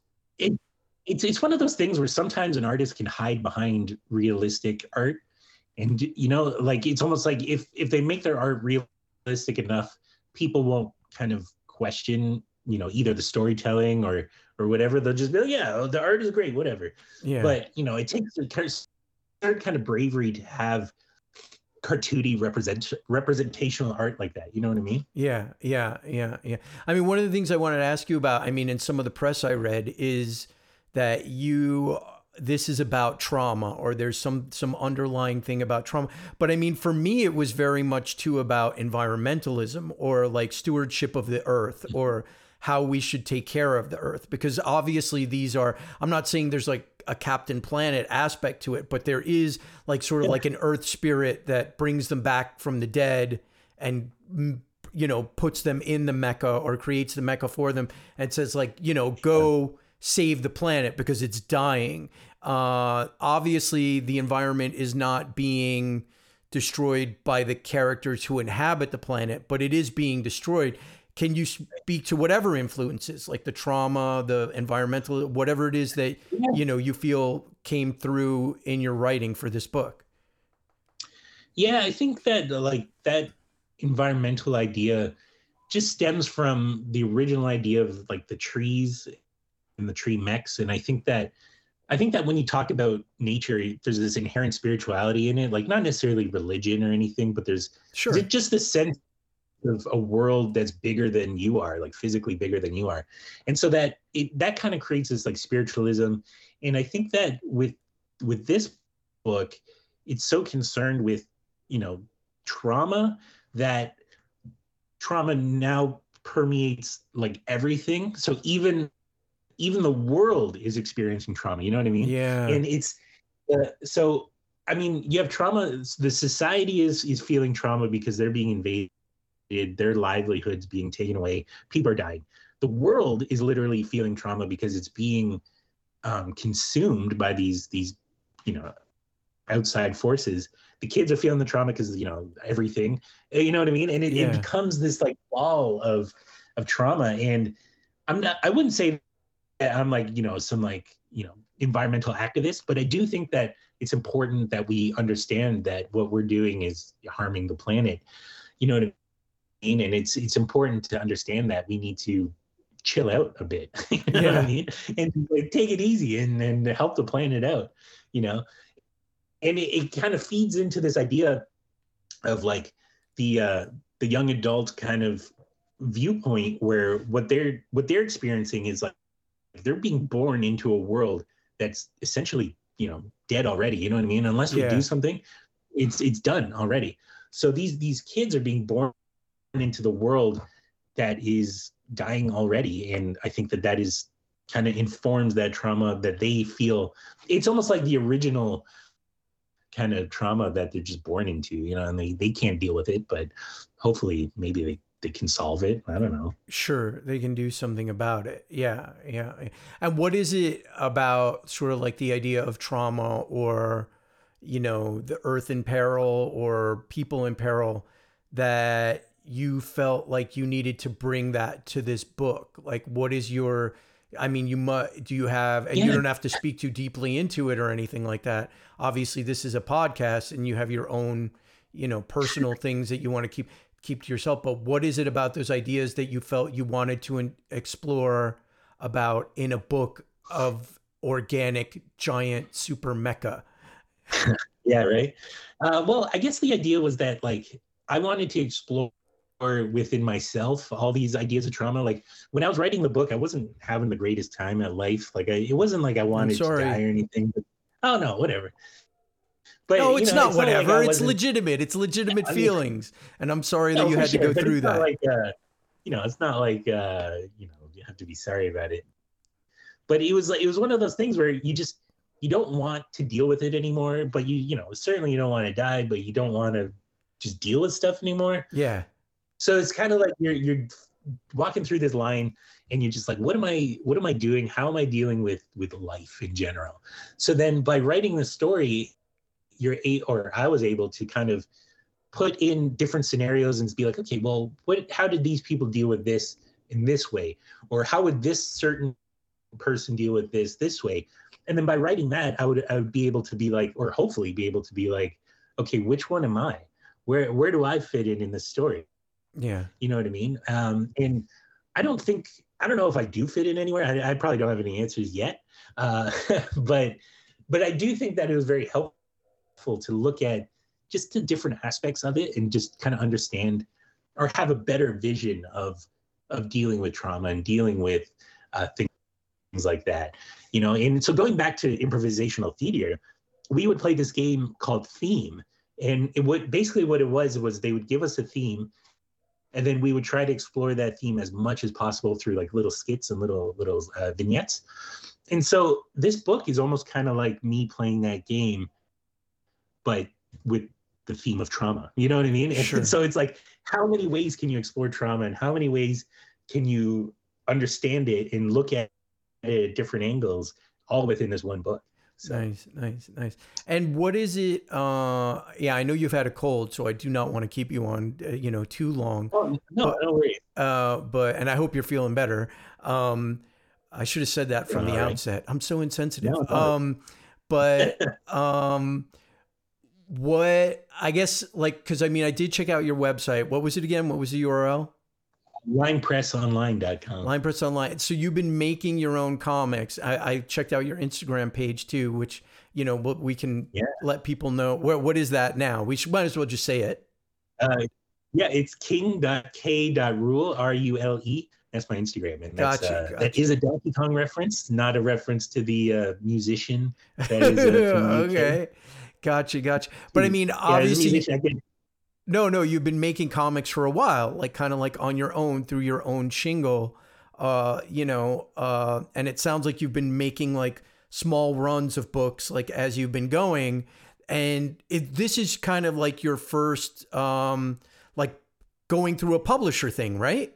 It's one of those things where sometimes an artist can hide behind realistic art. And, like, it's almost like if they make their art realistic enough, people won't kind of question, either the storytelling or whatever. They'll just be like, yeah, the art is great, whatever. Yeah. But, it takes a certain kind of bravery to have cartoony representational art like that. You know what I mean? Yeah. I mean, one of the things I wanted to ask you about, I mean, in some of the press I read, is that you this is about trauma, or there's some underlying thing about trauma. But I mean, for me, it was very much too about environmentalism, or like stewardship of the earth, or how we should take care of the earth. Because obviously these are, I'm not saying there's like a Captain Planet aspect to it, but there is like sort of like an earth spirit that brings them back from the dead and, you know, puts them in the mecha, or creates the mecha for them, and says like, you know, go save the planet because it's dying. Obviously the environment is not being destroyed by the characters who inhabit the planet, but it is being destroyed. Can you speak to whatever influences, like the trauma, the environmental, whatever it is that, you know, you feel came through in your writing for this book? Yeah, I think that like that environmental idea just stems from the original idea of like the trees and the tree mechs. And I think that when you talk about nature, there's this inherent spirituality in it, like not necessarily religion or anything, but there's just the sense of a world that's bigger than you are, like physically bigger than you are. And so that kind of creates this like spiritualism. And I think that with this book, it's so concerned with, you know, trauma, that trauma now permeates like everything. So even the world is experiencing trauma, you know what I mean? Yeah. And it's so I mean, you have trauma, the society is feeling trauma because they're being invaded, their livelihoods being taken away, people are dying. The world is literally feeling trauma because it's being consumed by these you know, outside forces. The kids are feeling the trauma because, you know, everything, you know what I mean? And it becomes this like ball of trauma. And I wouldn't say that I'm like, you know, some like, you know, environmental activist, but I do think that it's important that we understand that what we're doing is harming the planet. You know what I mean? And it's important to understand that we need to chill out a bit, you know what I mean? And like, take it easy and help the planet out, you know? And it kind of feeds into this idea of like the young adult kind of viewpoint, where what they're experiencing is like they're being born into a world that's essentially, you know, dead already, you know what I mean? Unless we do something, it's done already. So these kids are being born into the world that is dying already. And I think that is kind of informs that trauma that they feel. It's almost like the original kind of trauma that they're just born into, you know, and they can't deal with it, but hopefully maybe they can solve it. I don't know. Sure, they can do something about it. Yeah. And what is it about sort of like the idea of trauma, or, you know, the earth in peril or people in peril, that you felt like you needed to bring that to this book? Like, what is your, I mean, do you have, and you don't have to speak too deeply into it or anything like that. Obviously this is a podcast and you have your own, you know, personal things that you want to keep to yourself. But what is it about those ideas that you felt you wanted to explore about in a book of organic giant super mecha? Yeah, right. Well, I guess the idea was that like I wanted to explore within myself all these ideas of trauma. Like when I was writing the book, I wasn't having the greatest time at life. Like it wasn't like I wanted to die or anything. But, oh no, whatever. But no, it's not whatever. Like it's legitimate. It's legitimate feelings, and I'm sorry that you had to go through that. Like, you know, it's not like you know, you have to be sorry about it. But it was one of those things where you don't want to deal with it anymore. But you know, certainly you don't want to die, but you don't want to just deal with stuff anymore. Yeah. So it's kind of like you're walking through this line and you're just like, what am I doing? How am I dealing with life in general? So then by writing the story, I was able to kind of put in different scenarios and be like, okay, well, how did these people deal with this in this way? Or how would this certain person deal with this way? And then by writing that, I would be able to be like, or hopefully be able to be like, okay, which one am I? Where do I fit in this story? Yeah. You know what I mean? And I don't know if I do fit in anywhere. I probably don't have any answers yet. But I do think that it was very helpful to look at just the different aspects of it and just kind of understand or have a better vision of dealing with trauma and dealing with things like that, you know. And so going back to improvisational theater, we would play this game called Theme. And it would basically what it was they would give us a theme, and then we would try to explore that theme as much as possible through like little skits and little vignettes. And so this book is almost kind of like me playing that game, but with the theme of trauma. You know what I mean? Sure. And so it's like, how many ways can you explore trauma, and how many ways can you understand it and look at it at different angles, all within this one book? So. Nice. And what is it? Yeah, I know you've had a cold, so I do not want to keep you on, too long. Oh, no, don't worry. And I hope you're feeling better. I should have said that from the outset. I'm so insensitive. No, what, I guess, like, because I mean, I did check out your website. What was it again? What was the URL? Linepressonline.com. Linepress Online. So you've been making your own comics. I checked out your Instagram page too, which, we can let people know. What is that now? Might as well just say it. It's king.k.rule, RULE. That's my Instagram. And that's, Gotcha. That is a Donkey Kong reference, not a reference to the musician. That is okay. Gotcha. But I mean, obviously, no, you've been making comics for a while, like kind of like on your own through your own shingle, and it sounds like you've been making like small runs of books, like as you've been going. And this is kind of like your first, like going through a publisher thing, right?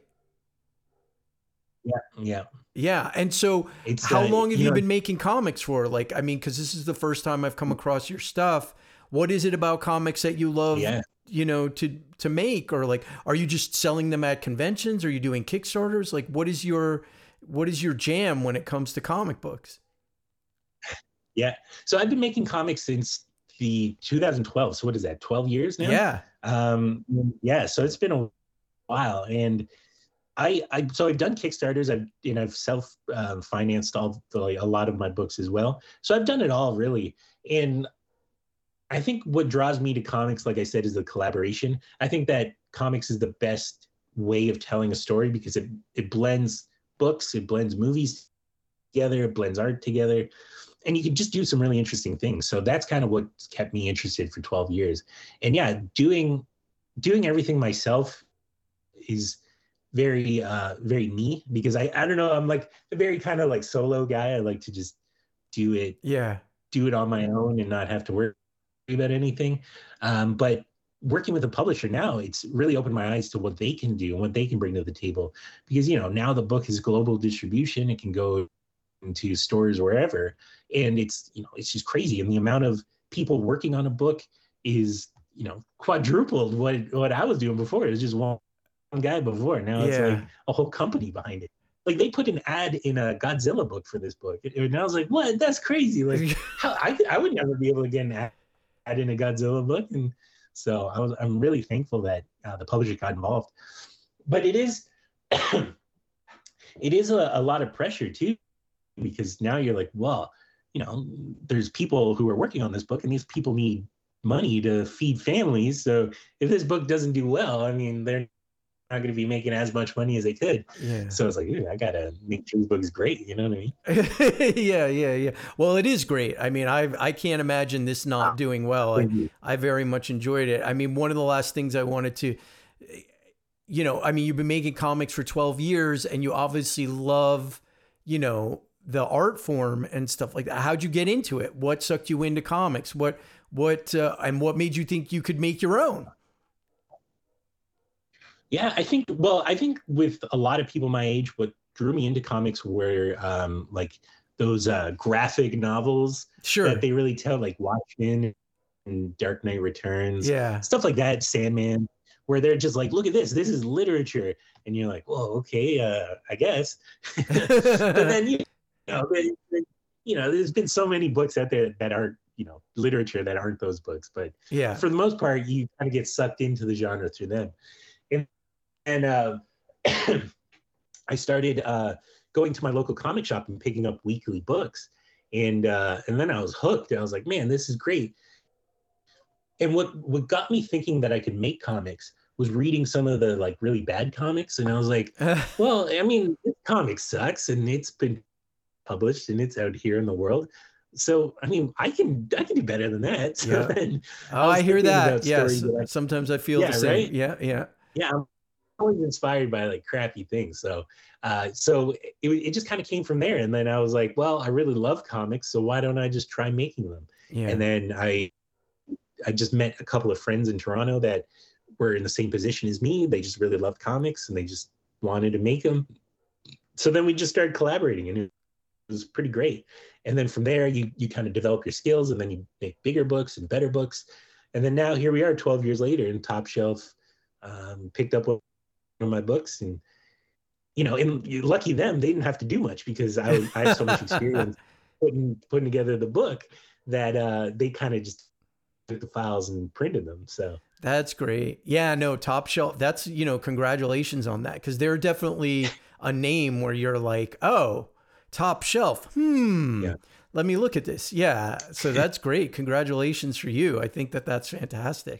Yeah. And so how long have you been making comics for? Like, I mean, cause this is the first time I've come across your stuff. What is it about comics that you love, to make? Or like, are you just selling them at conventions? Are you doing Kickstarters? Like, what is your jam when it comes to comic books? Yeah. So I've been making comics since the 2012. So what is that? 12 years now? Yeah. So it's been a while. And so I've done Kickstarters. I've self financed a lot of my books as well. So I've done it all really. And I think what draws me to comics, like I said, is the collaboration. I think that comics is the best way of telling a story because it blends books, it blends movies together, it blends art together, and you can just do some really interesting things. So that's kind of what kept me interested for 12 years. And yeah, doing everything myself is very me, because I don't know, I'm like a very kind of like solo guy. I like to just do it on my own and not have to worry about anything. But working with a publisher now, it's really opened my eyes to what they can do and what they can bring to the table, because now the book is global distribution. It can go into stores wherever, and it's just crazy. And the amount of people working on a book is quadrupled what I was doing before. It was just one guy before. Now it's like a whole company behind it. Like they put an ad in a Godzilla book for this book, and I was like, "What? That's crazy!" Like, I would never be able to get an ad in a Godzilla book. And so I'm really thankful that the publisher got involved. But it is a lot of pressure too, because now you're like, well, there's people who are working on this book, and these people need money to feed families. So if this book doesn't do well, I mean, they're not going to be making as much money as they could. Yeah. So it's like, I got to make sure this book is great. You know what I mean? Yeah. Well, it is great. I mean, I can't imagine this not doing well. I very much enjoyed it. I mean, one of the last things I wanted to, I mean, you've been making comics for 12 years and you obviously love, the art form and stuff like that. How'd you get into it? What sucked you into comics? What made you think you could make your own? Yeah, I think with a lot of people my age, what drew me into comics were like those graphic novels that they really tell, like Watchmen and Dark Knight Returns, stuff like that, Sandman, where they're just like, look at this is literature. And you're like, whoa, okay, I guess. But then, there's been so many books out there that aren't, literature that aren't those books. But for the most part, you kind of get sucked into the genre through them. And I started going to my local comic shop and picking up weekly books. And then I was hooked. I was like, man, this is great. And what got me thinking that I could make comics was reading some of the like really bad comics. And I was like, well, I mean, this comic sucks and it's been published and it's out here in the world. So I mean, I can do better than that. So Yeah. then Oh, was I hear thinking that. about Yes. stories that Sometimes I feel Yeah, the same. right? Yeah. yeah, I'm always inspired by like crappy things. So it just kind of came from there. And then I was like, well, I really love comics, so why don't I just try making them? Yeah. And then I just met a couple of friends in Toronto that were in the same position as me. They just really loved comics and they just wanted to make them. So then we just started collaborating, and it was pretty great. And then from there, you kind of develop your skills, and then you make bigger books and better books. And then now here we are 12 years later, and Top Shelf picked up one of my books. And, and lucky them, they didn't have to do much because I have so much experience putting together the book that they kind of just took the files and printed them. So That's great. Yeah, no, Top Shelf. That's, congratulations on that, because they're definitely a name where you're like, oh, Top Shelf. Yeah. Let me look at this. Yeah. So that's great. Congratulations for you. I think that's fantastic.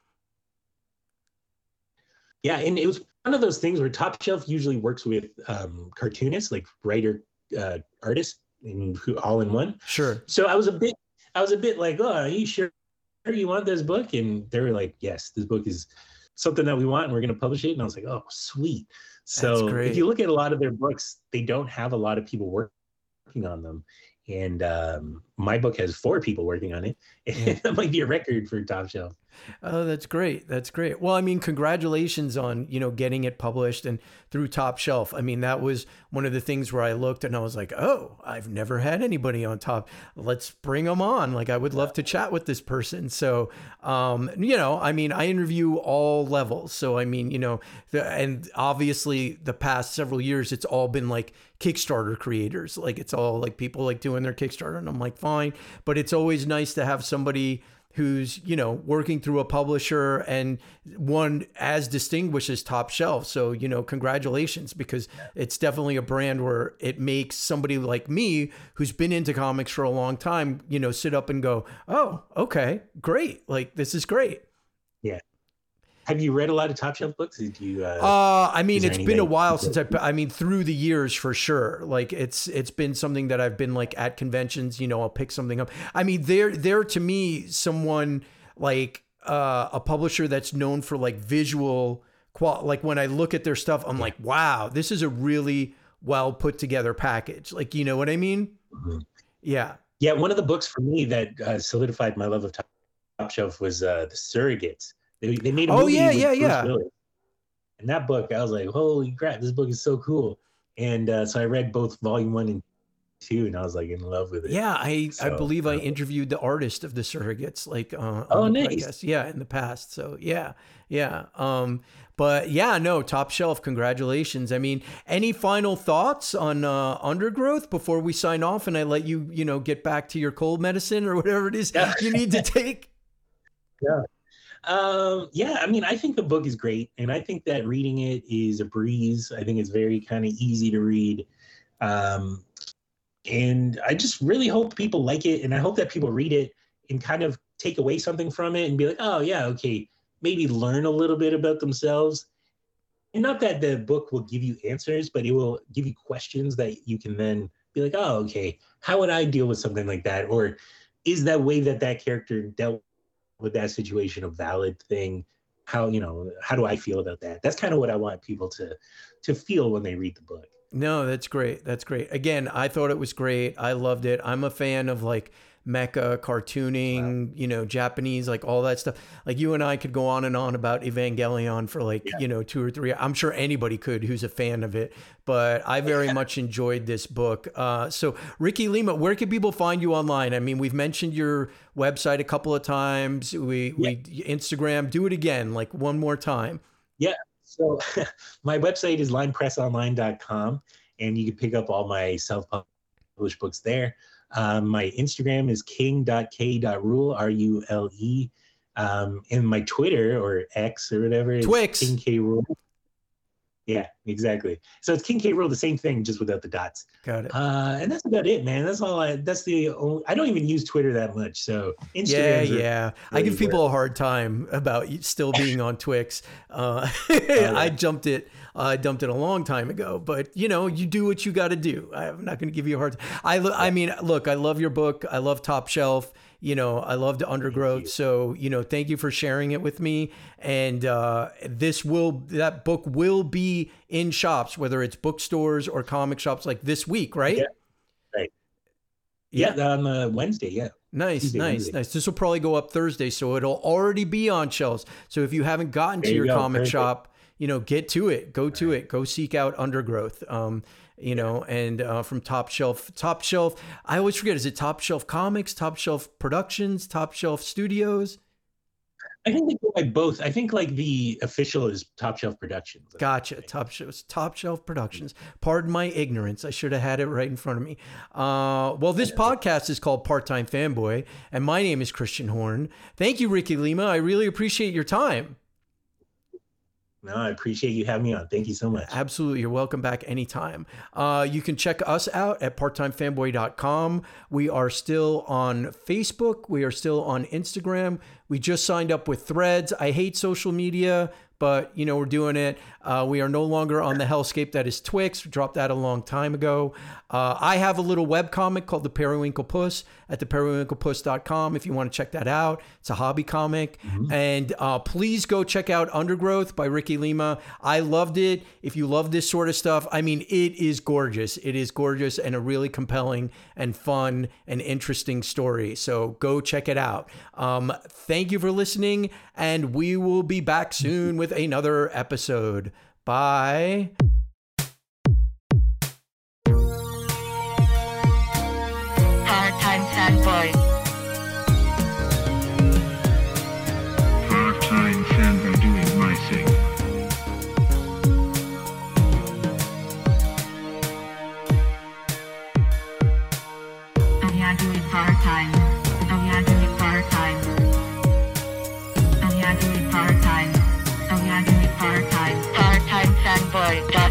Yeah, and it was one of those things where Top Shelf usually works with cartoonists, like writer, artists, and all in one. Sure. So I was a bit like, oh, are you sure you want this book? And they were like, yes, this book is something that we want, and we're going to publish it. And I was like, oh, sweet. So if you look at a lot of their books, they don't have a lot of people working on them. And my book has 4 people working on it. And that might be a record for Top Shelf. Oh, that's great. That's great. Well, I mean, congratulations on, getting it published and through Top Shelf. I mean, that was one of the things where I looked and I was like, oh, I've never had anybody on Top. Let's bring them on. Like, I would love to chat with this person. So, I mean, I interview all levels. So, I mean, and obviously the past several years, it's all been like Kickstarter creators. Like, it's all like people like doing their Kickstarter, and I'm like, fine. But it's always nice to have somebody who's, working through a publisher and one as distinguished as Top Shelf. So, congratulations, because it's definitely a brand where it makes somebody like me who's been into comics for a long time, sit up and go, oh, okay, great. Like, this is great. Yeah. Have you read a lot of Top Shelf books? Did you? I mean, it's been a while since through the years for sure. Like it's been something that I've been like at conventions, I'll pick something up. I mean, they're to me someone like a publisher that's known for like visual like when I look at their stuff, I'm like, wow, this is a really well put together package. Like, you know what I mean? Mm-hmm. Yeah. Yeah. One of the books for me that solidified my love of Top Shelf was The Surrogates. They made a movie with Bruce Willis. And that book, I was like, holy crap, this book is so cool. And so I read both volume 1 and 2, and I was like in love with it. Yeah, I believe I interviewed the artist of The Surrogates, like nice. podcast. Yeah, in the past. So yeah. But yeah, no, Top Shelf, congratulations. I mean, any final thoughts on Undergrowth before we sign off and I let you, get back to your cold medicine or whatever it is you need to take? Yeah. I mean, I think the book is great, and I think that reading it is a breeze. I think it's very kind of easy to read. And I just really hope people like it, and I hope that people read it and kind of take away something from it and be like, oh yeah, okay, maybe learn a little bit about themselves. And not that the book will give you answers, but it will give you questions that you can then be like, oh, okay, how would I deal with something like that? Or is that way that character dealt with that situation a valid thing? How do I feel about that? That's kind of what I want people to feel when they read the book. No, that's great. That's great. Again, I thought it was great. I loved it. I'm a fan of like mecha cartooning, Japanese, like all that stuff. Like you and I could go on and on about Evangelion for like, 2 or 3. I'm sure anybody could who's a fan of it, but I very much enjoyed this book. So Ricky Lima, where can people find you online? I mean, we've mentioned your website a couple of times. We Instagram, do it again, like one more time. Yeah. So my website is linepressonline.com, and you can pick up all my self-published books there. My Instagram is king.k.rule, RULE. And my Twitter or X or whatever is Twix. King K Rule. Yeah, exactly. So it's King K. Rool, the same thing, just without the dots. Got it. And that's about it, man. That's all. That's the only. I don't even use Twitter that much, so Yeah, Instagram's yeah. I really give people a hard time about still being on Twix. I dumped it a long time ago, but you know, you do what you got to do. I'm not going to give you a hard time. I mean, look, I love your book. I love Top Shelf. You know, I loved Undergrowth. So, you know, thank you for sharing it with me. And that book will be in shops, whether it's bookstores or comic shops, like this week, right? Yeah. Right. Yeah, on Wednesday. Yeah. Nice, Tuesday, nice, Wednesday. nice. This will probably go up Thursday, so it'll already be on shelves. So if you haven't gotten to There you your go, comic perfect. shop, you know, get to it. Go to it. Go seek out Undergrowth. You know, and from Top Shelf. I always forget. Is it Top Shelf Comics, Top Shelf Productions, Top Shelf Studios? I think they go by both. I think like the official is Top Shelf Productions. Gotcha. Top Shelf Productions. Pardon my ignorance. I should have had it right in front of me. Well, this podcast is called Part-Time Fanboy, and my name is Christian Horn. Thank you, Ricky Lima. I really appreciate your time. No, I appreciate you having me on. Thank you so much. Absolutely. You're welcome back anytime. You can check us out at parttimefanboy.com. We are still on Facebook. We are still on Instagram. We just signed up with Threads. I hate social media, but, you know, we're doing it. We are no longer on the hellscape that is Twix. We dropped that a long time ago. I have a little webcomic called The Periwinkle Puss at theperiwinklepuss.com if you want to check that out. It's a hobby comic. And please go check out Undergrowth by Ricky Lima. I loved it. If you love this sort of stuff, I mean, it is gorgeous. It is gorgeous and a really compelling and fun and interesting story. So go check it out. Thank you for listening, and we will be back soon with another episode. Bye. Part-time fanboy. Part-time fanboy doing my thing. Oh yeah, do it part-time. Oh yeah, do it part-time. Oh yeah, do it part-time. Oh yeah, do it part-time. Part-time fanboy.